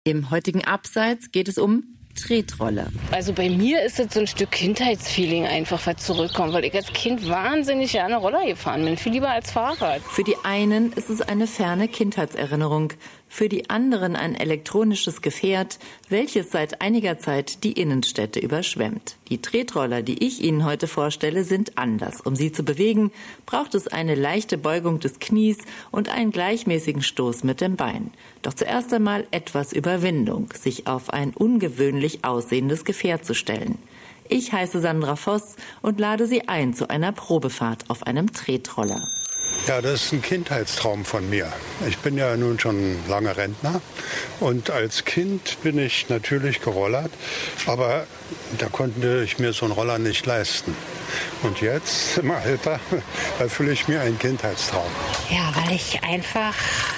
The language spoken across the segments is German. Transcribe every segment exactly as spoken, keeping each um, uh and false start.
Im heutigen Abseits geht es um Tretroller. Also bei mir ist es so ein Stück Kindheitsfeeling einfach, was zurückkommt, weil ich als Kind wahnsinnig gerne Roller gefahren bin, viel lieber als Fahrrad. Für die einen ist es eine ferne Kindheitserinnerung, für die anderen ein elektronisches Gefährt, welches seit einiger Zeit die Innenstädte überschwemmt. Die Tretroller, die ich Ihnen heute vorstelle, sind anders. Um sie zu bewegen, braucht es eine leichte Beugung des Knies und einen gleichmäßigen Stoß mit dem Bein. Doch zuerst einmal etwas Überwindung, sich auf ein ungewöhnlich aussehendes Gefährt zu stellen. Ich heiße Sandra Voss und lade Sie ein zu einer Probefahrt auf einem Tretroller. Ja, das ist ein Kindheitstraum von mir. Ich bin ja nun schon lange Rentner und als Kind bin ich natürlich gerollert, aber da konnte ich mir so einen Roller nicht leisten. Und jetzt, im Alter, erfülle ich mir einen Kindheitstraum. Ja, weil ich einfach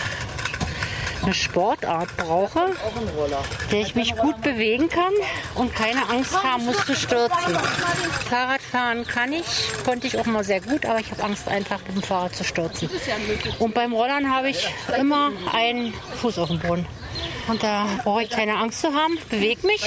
eine Sportart brauche, der ich mich gut bewegen kann und keine Angst haben muss zu stürzen. Fahrradfahren kann ich, konnte ich auch mal sehr gut, aber ich habe Angst einfach mit dem Fahrrad zu stürzen. Und beim Rollern habe ich immer einen Fuß auf dem Boden. Und da brauche ich keine Angst zu haben, bewege mich.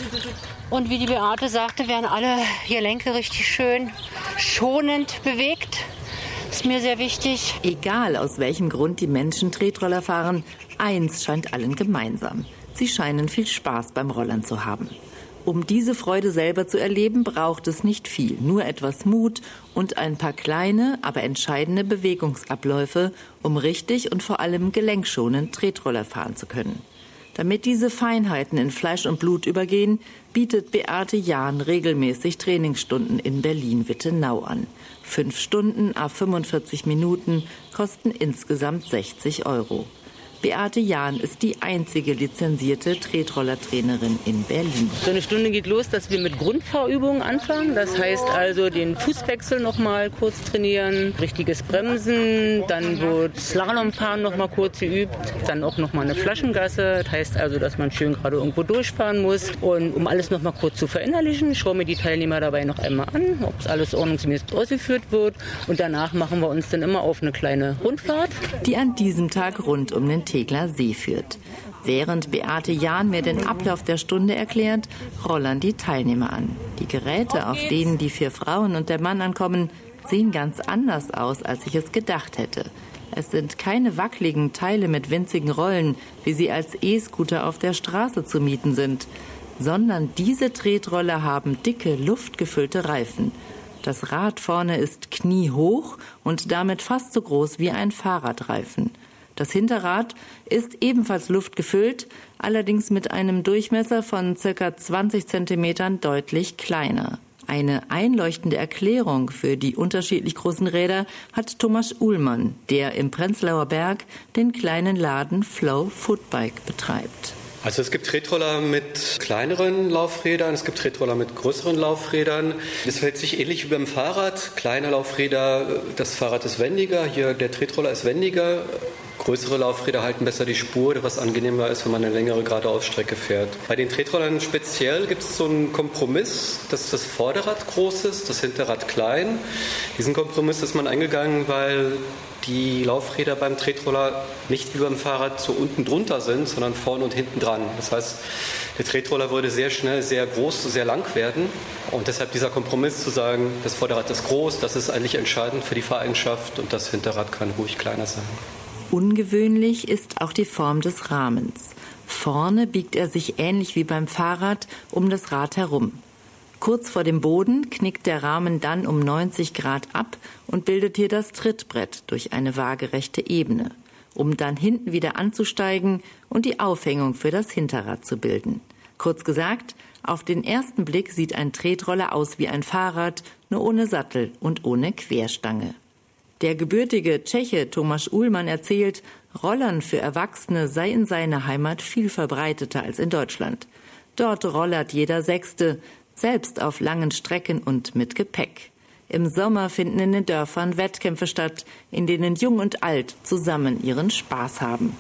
Und wie die Beate sagte, werden alle Gelenke richtig schön schonend bewegt. Ist mir sehr wichtig. Egal aus welchem Grund die Menschen Tretroller fahren, eins scheint allen gemeinsam. Sie scheinen viel Spaß beim Rollern zu haben. Um diese Freude selber zu erleben, braucht es nicht viel. Nur etwas Mut und ein paar kleine, aber entscheidende Bewegungsabläufe, um richtig und vor allem gelenkschonend Tretroller fahren zu können. Damit diese Feinheiten in Fleisch und Blut übergehen, bietet Beate Jahn regelmäßig Trainingsstunden in Berlin-Wittenau an. Fünf Stunden à fünfundvierzig Minuten kosten insgesamt sechzig Euro. Beate Jahn ist die einzige lizenzierte Tretroller-Trainerin in Berlin. So eine Stunde geht los, dass wir mit Grundfahrübungen anfangen. Das heißt also den Fußwechsel noch mal kurz trainieren, richtiges Bremsen, dann wird Slalomfahren noch mal kurz geübt, dann auch noch mal eine Flaschengasse. Das heißt also, dass man schön gerade irgendwo durchfahren muss. Und um alles noch mal kurz zu verinnerlichen, schauen wir die Teilnehmer dabei noch einmal an, ob es alles ordnungsgemäß ausgeführt wird. Und danach machen wir uns dann immer auf eine kleine Rundfahrt, die an diesem Tag rund um den Tegler See führt. Während Beate Jahn mir den Ablauf der Stunde erklärt, rollern die Teilnehmer an. Die Geräte, auf denen die vier Frauen und der Mann ankommen, sehen ganz anders aus, als ich es gedacht hätte. Es sind keine wackeligen Teile mit winzigen Rollen, wie sie als E-Scooter auf der Straße zu mieten sind, sondern diese Tretroller haben dicke, luftgefüllte Reifen. Das Rad vorne ist kniehoch und damit fast so groß wie ein Fahrradreifen. Das Hinterrad ist ebenfalls luftgefüllt, allerdings mit einem Durchmesser von ca. zwanzig Zentimetern deutlich kleiner. Eine einleuchtende Erklärung für die unterschiedlich großen Räder hat Thomas Uhlmann, der im Prenzlauer Berg den kleinen Laden Flow Footbike betreibt. Also es gibt Tretroller mit kleineren Laufrädern, es gibt Tretroller mit größeren Laufrädern. Das verhält sich ähnlich wie beim Fahrrad. Kleine Laufräder, das Fahrrad ist wendiger, hier der Tretroller ist wendiger. Größere Laufräder halten besser die Spur, was angenehmer ist, wenn man eine längere Geradeausstrecke fährt. Bei den Tretrollern speziell gibt es so einen Kompromiss, dass das Vorderrad groß ist, das Hinterrad klein. Diesen Kompromiss ist man eingegangen, weil die Laufräder beim Tretroller nicht wie beim Fahrrad so unten drunter sind, sondern vorne und hinten dran. Das heißt, der Tretroller würde sehr schnell sehr groß, sehr lang werden. Und deshalb dieser Kompromiss zu sagen, das Vorderrad ist groß, das ist eigentlich entscheidend für die Fahreigenschaft und das Hinterrad kann ruhig kleiner sein. Ungewöhnlich ist auch die Form des Rahmens. Vorne biegt er sich ähnlich wie beim Fahrrad um das Rad herum. Kurz vor dem Boden knickt der Rahmen dann um neunzig Grad ab und bildet hier das Trittbrett durch eine waagerechte Ebene, um dann hinten wieder anzusteigen und die Aufhängung für das Hinterrad zu bilden. Kurz gesagt, auf den ersten Blick sieht ein Tretroller aus wie ein Fahrrad, nur ohne Sattel und ohne Querstange. Der gebürtige Tscheche Thomas Uhlmann erzählt, Rollern für Erwachsene sei in seiner Heimat viel verbreiteter als in Deutschland. Dort rollert jeder Sechste, selbst auf langen Strecken und mit Gepäck. Im Sommer finden in den Dörfern Wettkämpfe statt, in denen Jung und Alt zusammen ihren Spaß haben.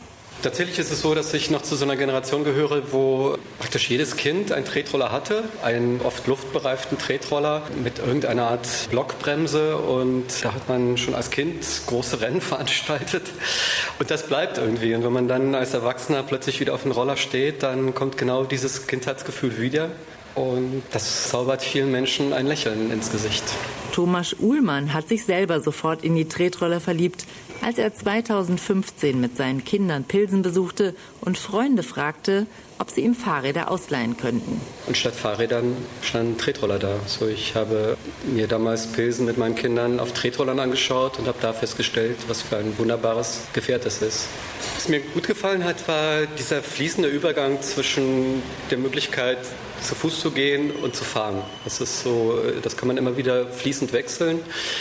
Tatsächlich ist es so, dass ich noch zu so einer Generation gehöre, wo praktisch jedes Kind einen Tretroller hatte, einen oft luftbereiften Tretroller mit irgendeiner Art Blockbremse, und da hat man schon als Kind große Rennen veranstaltet und das bleibt irgendwie. Und wenn man dann als Erwachsener plötzlich wieder auf dem Roller steht, dann kommt genau dieses Kindheitsgefühl wieder. Und das zaubert vielen Menschen ein Lächeln ins Gesicht. Thomas Uhlmann hat sich selber sofort in die Tretroller verliebt, als er zweitausendfünfzehn mit seinen Kindern Pilsen besuchte und Freunde fragte, ob sie ihm Fahrräder ausleihen könnten. Und statt Fahrrädern standen Tretroller da. So, ich habe mir damals Pilsen mit meinen Kindern auf Tretrollern angeschaut und habe da festgestellt, was für ein wunderbares Gefährt das ist. Was mir gut gefallen hat, war dieser fließende Übergang zwischen der Möglichkeit, zu Fuß zu gehen und zu fahren. Das ist so, das kann man immer wieder fließend wechseln.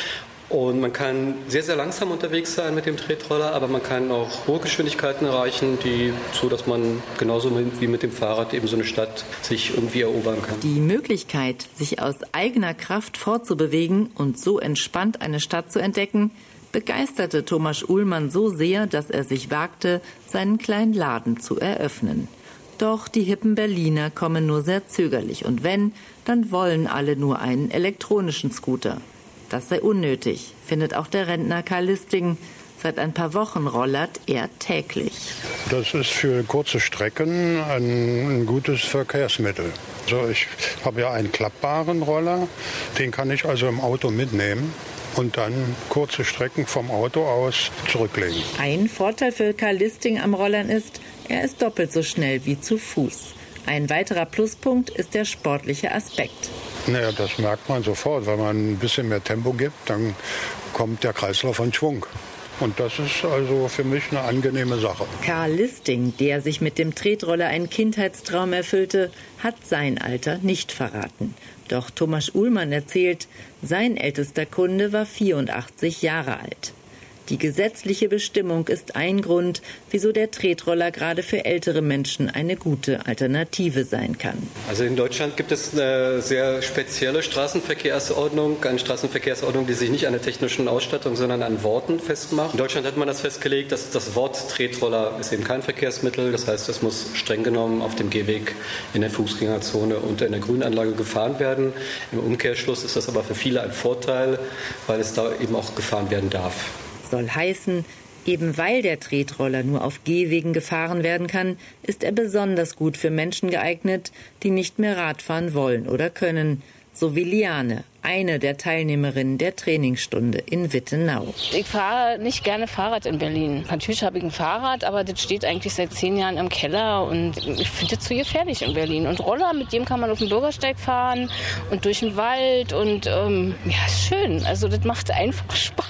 Und man kann sehr, sehr langsam unterwegs sein mit dem Tretroller, aber man kann auch hohe Geschwindigkeiten erreichen, die, so dass man genauso wie mit dem Fahrrad eben so eine Stadt sich irgendwie erobern kann. Die Möglichkeit, sich aus eigener Kraft fortzubewegen und so entspannt eine Stadt zu entdecken, begeisterte Thomas Uhlmann so sehr, dass er sich wagte, seinen kleinen Laden zu eröffnen. Doch die hippen Berliner kommen nur sehr zögerlich. Und wenn, dann wollen alle nur einen elektronischen Scooter. Das sei unnötig, findet auch der Rentner Karl Listing. Seit ein paar Wochen rollert er täglich. Das ist für kurze Strecken ein, ein gutes Verkehrsmittel. Also ich habe ja einen klappbaren Roller, den kann ich also im Auto mitnehmen und dann kurze Strecken vom Auto aus zurücklegen. Ein Vorteil für Karl Listing am Rollern ist, er ist doppelt so schnell wie zu Fuß. Ein weiterer Pluspunkt ist der sportliche Aspekt. Naja, das merkt man sofort. Wenn man ein bisschen mehr Tempo gibt, dann kommt der Kreislauf in Schwung. Und das ist also für mich eine angenehme Sache. Karl Listing, der sich mit dem Tretroller einen Kindheitstraum erfüllte, hat sein Alter nicht verraten. Doch Thomas Uhlmann erzählt, sein ältester Kunde war vierundachtzig Jahre alt. Die gesetzliche Bestimmung ist ein Grund, wieso der Tretroller gerade für ältere Menschen eine gute Alternative sein kann. Also in Deutschland gibt es eine sehr spezielle Straßenverkehrsordnung, eine Straßenverkehrsordnung, die sich nicht an der technischen Ausstattung, sondern an Worten festmacht. In Deutschland hat man das festgelegt, dass das Wort Tretroller ist eben kein Verkehrsmittel. Das heißt, es muss streng genommen auf dem Gehweg, in der Fußgängerzone und in der Grünanlage gefahren werden. Im Umkehrschluss ist das aber für viele ein Vorteil, weil es da eben auch gefahren werden darf. Soll heißen, eben weil der Tretroller nur auf Gehwegen gefahren werden kann, ist er besonders gut für Menschen geeignet, die nicht mehr Radfahren wollen oder können. So wie Liane, eine der Teilnehmerinnen der Trainingsstunde in Wittenau. Ich fahre nicht gerne Fahrrad in Berlin. Natürlich habe ich ein Fahrrad, aber das steht eigentlich seit zehn Jahren im Keller und ich finde das zu gefährlich in Berlin. Und Roller, mit dem kann man auf dem Bürgersteig fahren und durch den Wald und ähm, ja, ist schön. Also das macht einfach Spaß.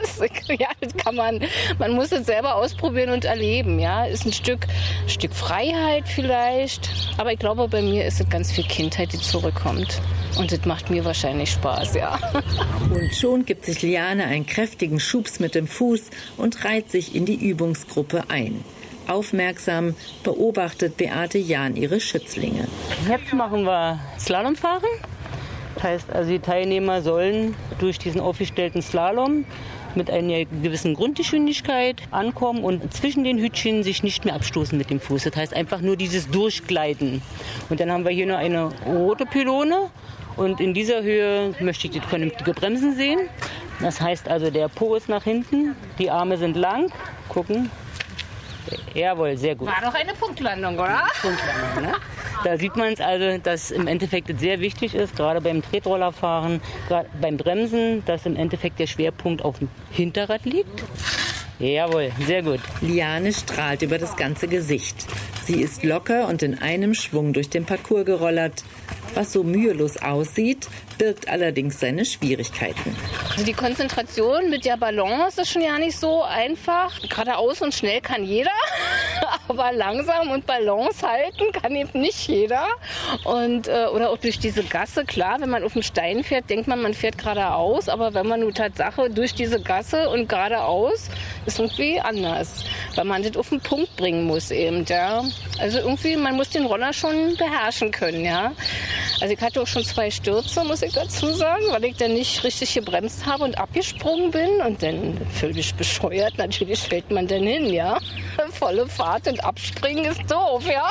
Ja, das kann man, man muss es selber ausprobieren und erleben. Ja, ist ein Stück, Stück Freiheit vielleicht, aber ich glaube, bei mir ist es ganz viel Kindheit, die zurückkommt. Und das macht mir wahrscheinlich Spaß, ja. Und schon gibt sich Liane einen kräftigen Schubs mit dem Fuß und reiht sich in die Übungsgruppe ein. Aufmerksam beobachtet Beate Jahn ihre Schützlinge. Jetzt machen wir Slalomfahren. Das heißt, also die Teilnehmer sollen durch diesen aufgestellten Slalom mit einer gewissen Grundgeschwindigkeit ankommen und zwischen den Hütchen sich nicht mehr abstoßen mit dem Fuß. Das heißt einfach nur dieses Durchgleiten. Und dann haben wir hier noch eine rote Pylone und in dieser Höhe möchte ich das vernünftige Bremsen sehen. Das heißt also, der Po ist nach hinten, die Arme sind lang. Gucken. Jawohl, sehr gut. War doch eine Punktlandung, oder? Punktlandung, ne? Da sieht man es also, dass im Endeffekt sehr wichtig ist, gerade beim Tretrollerfahren, gerade beim Bremsen, dass im Endeffekt der Schwerpunkt auf dem Hinterrad liegt. Jawohl, sehr gut. Liane strahlt über das ganze Gesicht. Sie ist locker und in einem Schwung durch den Parcours gerollert. Was so mühelos aussieht, birgt allerdings seine Schwierigkeiten. Also die Konzentration mit der Balance ist schon ja nicht so einfach. Geradeaus und schnell kann jeder, aber langsam und Balance halten kann eben nicht jeder. Und, äh, oder auch durch diese Gasse, klar, wenn man auf dem Stein fährt, denkt man, man fährt geradeaus. Aber wenn man nur Tatsache durch diese Gasse und geradeaus, ist irgendwie anders. Weil man das auf den Punkt bringen muss eben, ja. Also irgendwie, man muss den Roller schon beherrschen können, ja. Also ich hatte auch schon zwei Stürze, muss ich dazu sagen, weil ich dann nicht richtig gebremst habe und abgesprungen bin. Und dann völlig bescheuert, natürlich fällt man dann hin, ja. volle Fahrt und abspringen ist doof, ja.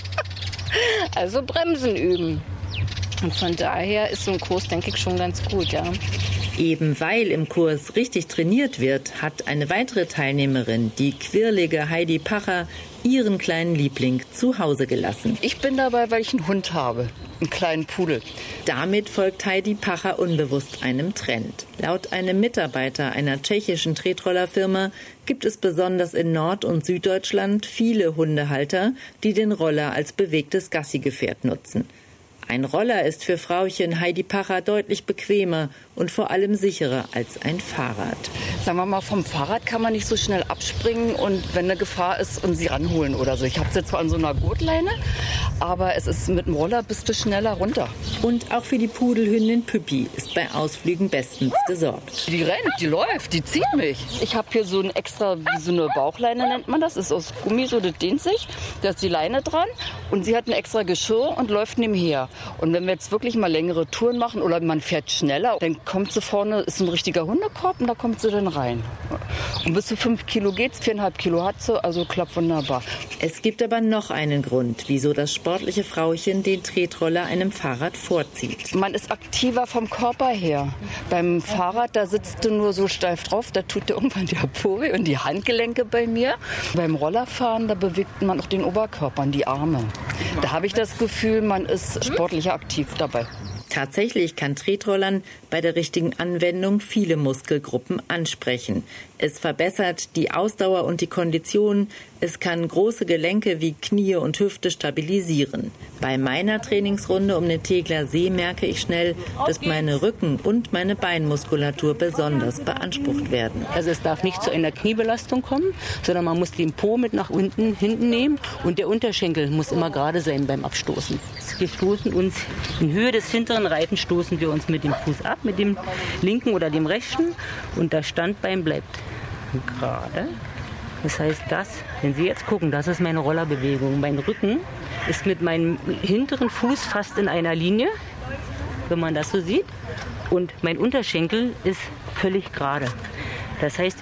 Also Bremsen üben. Und von daher ist so ein Kurs, denke ich, schon ganz gut, ja. Eben weil im Kurs richtig trainiert wird, hat eine weitere Teilnehmerin, die quirlige Heidi Pacher, ihren kleinen Liebling zu Hause gelassen. Ich bin dabei, weil ich einen Hund habe, einen kleinen Pudel. Damit folgt Heidi Pacher unbewusst einem Trend. Laut einem Mitarbeiter einer tschechischen Tretrollerfirma gibt es besonders in Nord- und Süddeutschland viele Hundehalter, die den Roller als bewegtes Gassigefährt nutzen. Ein Roller ist für Frauchen Heidi Pacher deutlich bequemer und vor allem sicherer als ein Fahrrad. Sagen wir mal, vom Fahrrad kann man nicht so schnell abspringen und wenn eine Gefahr ist und sie ranholen oder so. Ich habe es jetzt zwar an so einer Gurtleine, aber es ist mit dem Roller bist du schneller runter. Und auch für die Pudelhündin Püppi ist bei Ausflügen bestens gesorgt. Die rennt, die läuft, die zieht mich. Ich habe hier so ein extra, wie so eine Bauchleine nennt man das, ist aus Gummi, so das dehnt sich. Da ist die Leine dran und sie hat ein extra Geschirr und läuft nebenher. Und wenn wir jetzt wirklich mal längere Touren machen oder man fährt schneller, dann kommt sie vorne, ist ein richtiger Hundekorb und da kommt sie dann rein. Und bis zu fünf Kilo geht's, viereinhalb Kilo hat sie, also klappt wunderbar. Es gibt aber noch einen Grund, wieso das sportliche Frauchen den Tretroller einem Fahrrad vorzieht. Man ist aktiver vom Körper her. Beim Fahrrad, da sitzt du nur so steif drauf, da tut dir irgendwann die Apuri und die Handgelenke bei mir. Beim Rollerfahren, da bewegt man auch den Oberkörper und die Arme. Da habe ich das Gefühl, man ist sportlich aktiv dabei. Tatsächlich kann Tretrollern bei der richtigen Anwendung viele Muskelgruppen ansprechen. Es verbessert die Ausdauer und die Kondition. Es kann große Gelenke wie Knie und Hüfte stabilisieren. Bei meiner Trainingsrunde um den Tegler See merke ich schnell, dass meine Rücken- und meine Beinmuskulatur besonders beansprucht werden. Also es darf nicht zu einer Kniebelastung kommen, sondern man muss den Po mit nach unten, hinten nehmen und der Unterschenkel muss immer gerade sein beim Abstoßen. Wir stoßen uns in Höhe des hinteren Reiten stoßen wir uns mit dem Fuß ab, mit dem linken oder dem rechten und das Standbein bleibt gerade. Das heißt, das, wenn Sie jetzt gucken, das ist meine Rollerbewegung. Mein Rücken ist mit meinem hinteren Fuß fast in einer Linie, wenn man das so sieht. Und mein Unterschenkel ist völlig gerade. Das heißt,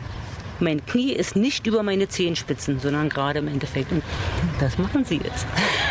mein Knie ist nicht über meine Zehenspitzen, sondern gerade im Endeffekt. Und das machen Sie jetzt.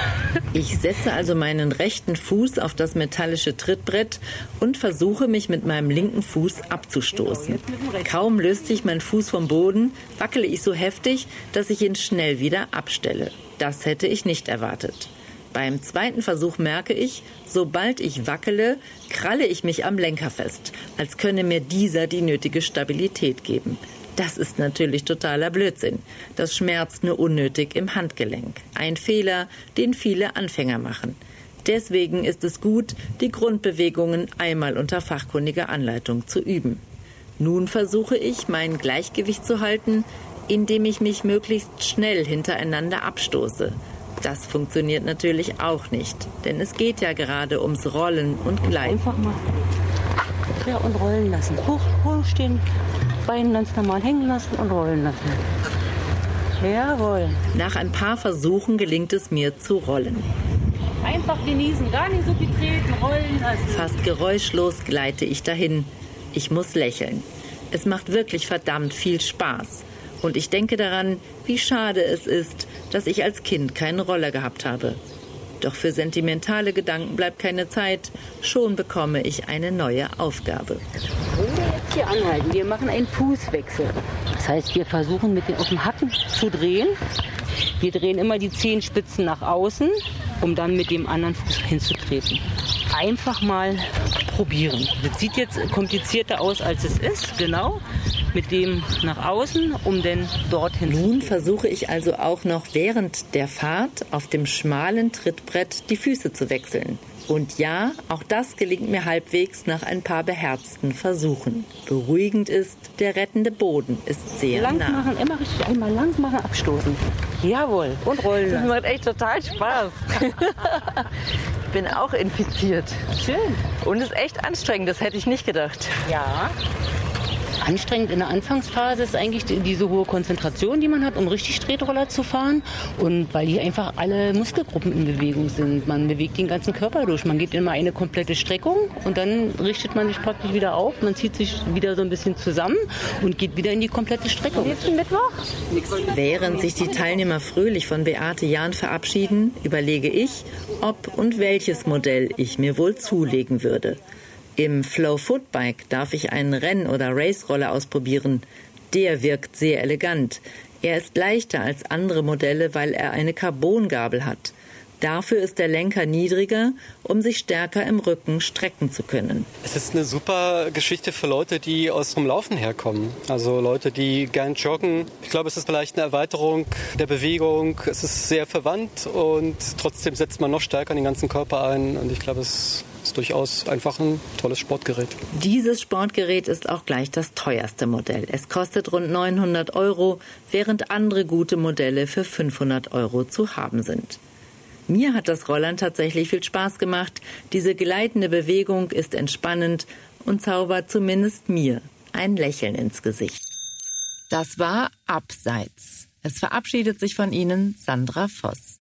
Ich setze also meinen rechten Fuß auf das metallische Trittbrett und versuche, mich mit meinem linken Fuß abzustoßen. Kaum löst sich mein Fuß vom Boden, wackele ich so heftig, dass ich ihn schnell wieder abstelle. Das hätte ich nicht erwartet. Beim zweiten Versuch merke ich, sobald ich wackele, kralle ich mich am Lenker fest, als könne mir dieser die nötige Stabilität geben. Das ist natürlich totaler Blödsinn. Das schmerzt nur unnötig im Handgelenk. Ein Fehler, den viele Anfänger machen. Deswegen ist es gut, die Grundbewegungen einmal unter fachkundiger Anleitung zu üben. Nun versuche ich, mein Gleichgewicht zu halten, indem ich mich möglichst schnell hintereinander abstoße. Das funktioniert natürlich auch nicht, denn es geht ja gerade ums Rollen und Gleiten. Einfach mal ja, und rollen lassen. Hoch, hoch stehen, Beine ganz normal hängen lassen und rollen lassen. Jawohl. Nach ein paar Versuchen gelingt es mir zu rollen. Einfach genießen, gar nicht so viel treten, rollen lassen. Fast geräuschlos gleite ich dahin. Ich muss lächeln. Es macht wirklich verdammt viel Spaß. Und ich denke daran, wie schade es ist, dass ich als Kind keinen Roller gehabt habe. Doch für sentimentale Gedanken bleibt keine Zeit. Schon bekomme ich eine neue Aufgabe. Wenn wir jetzt hier anhalten, wir machen einen Fußwechsel. Das heißt, wir versuchen mit den auf dem Hacken zu drehen. Wir drehen immer die Zehenspitzen nach außen, um dann mit dem anderen Fuß hinzutreten. Einfach mal probieren. Das sieht jetzt komplizierter aus, als es ist, genau. Mit dem nach außen, um dann dorthin zu Nun versuche ich also auch noch während der Fahrt auf dem schmalen Trittbrett die Füße zu wechseln. Und ja, auch das gelingt mir halbwegs nach ein paar beherzten Versuchen. Beruhigend ist, der rettende Boden ist sehr lang nah. machen, immer richtig einmal lang machen, abstoßen. Jawohl, und rollen. Das macht echt total Spaß. Ich bin auch infiziert. Schön. Und es ist echt anstrengend, das hätte ich nicht gedacht. Ja. Anstrengend in der Anfangsphase ist eigentlich die, diese hohe Konzentration, die man hat, um richtig Tretroller zu fahren. Und weil hier einfach alle Muskelgruppen in Bewegung sind. Man bewegt den ganzen Körper durch. Man geht immer eine komplette Streckung und dann richtet man sich praktisch wieder auf. Man zieht sich wieder so ein bisschen zusammen und geht wieder in die komplette Streckung. Nächsten Mittwoch? Während sich die Teilnehmer fröhlich von Beate Jahn verabschieden, überlege ich, ob und welches Modell ich mir wohl zulegen würde. Im Flow Footbike darf ich einen Renn- oder Race-Roller ausprobieren. Der wirkt sehr elegant. Er ist leichter als andere Modelle, weil er eine Carbongabel hat. Dafür ist der Lenker niedriger, um sich stärker im Rücken strecken zu können. Es ist eine super Geschichte für Leute, die aus dem Laufen herkommen. Also Leute, die gern joggen. Ich glaube, es ist vielleicht eine Erweiterung der Bewegung. Es ist sehr verwandt und trotzdem setzt man noch stärker den ganzen Körper ein. Und ich glaube, es ist durchaus einfach ein tolles Sportgerät. Dieses Sportgerät ist auch gleich das teuerste Modell. Es kostet rund neunhundert Euro, während andere gute Modelle für fünfhundert Euro zu haben sind. Mir hat das Rollern tatsächlich viel Spaß gemacht. Diese gleitende Bewegung ist entspannend und zaubert zumindest mir ein Lächeln ins Gesicht. Das war Abseits. Es verabschiedet sich von Ihnen Sandra Voss.